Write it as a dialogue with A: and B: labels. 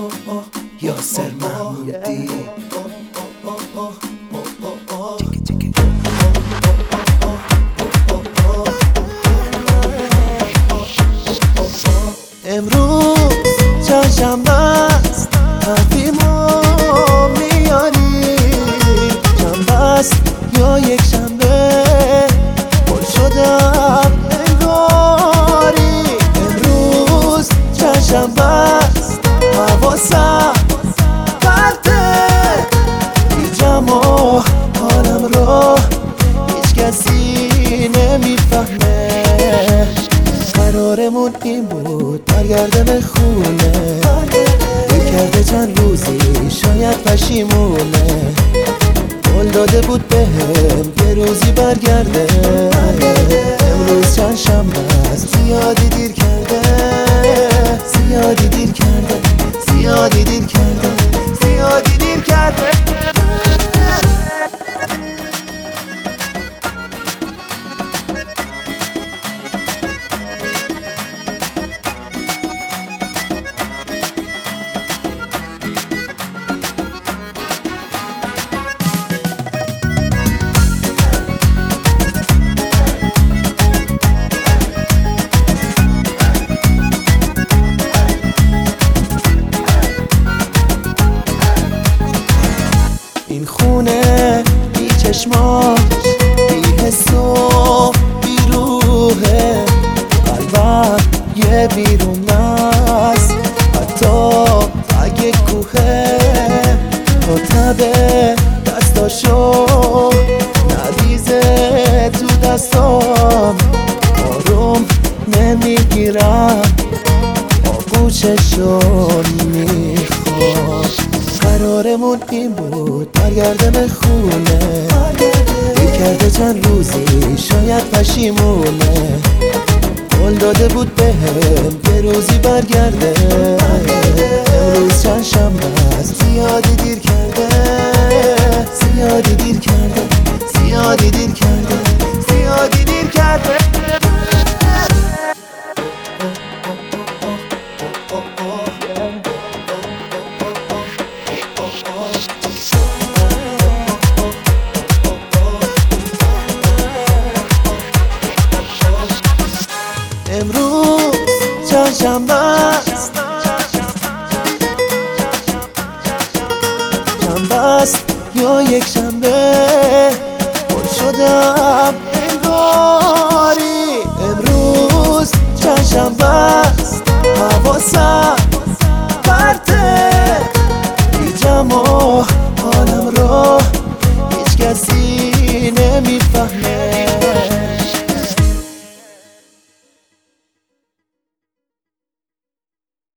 A: یاسر محمودی. امروز چهارشنبه است، حرفیمو میاری. شنبه است یا یک شنبه، پر شدم انگاری. امروز چهارشنبه است، حواسم پرته. هیچم و حالم رو هیچ کسی نمیفهمه. قرارمون این بود برگردم خونه، دل کرده چند روزی شاید پشیمونه. قول داده بود بهم یه روزی برگرده. امروز چند شنبه است، زیادی دیر کرده. زیادی دیر کرده. زیادی دیر کرده. زیادی دیر کرده. این خونه بی چشماش، بی حس و بی روحه. قلبم یه بیرون است، حتی اگه کوهه. رتبه دستاشو نریزه تو دستام. آروم نمیگیرم، آغوششون میخوام. قرارمون این بود برگردم خونه، دل کرده چند روزی شاید پشیمونه. قول داده بود بهم یه روزی برگرده. امروز چند شنبه است، زیادی دیر کرده. زیادی دیر کرده. زیادی دیر کرده. زیادی دیر کرده. امروز چهارشنبه است، شنبه است یا یک شنبه، پر شدم انگاری. امروز چهارشنبه است، حواسم پرته. هیچم و حالم رو هیچ کسی نمیفهمه.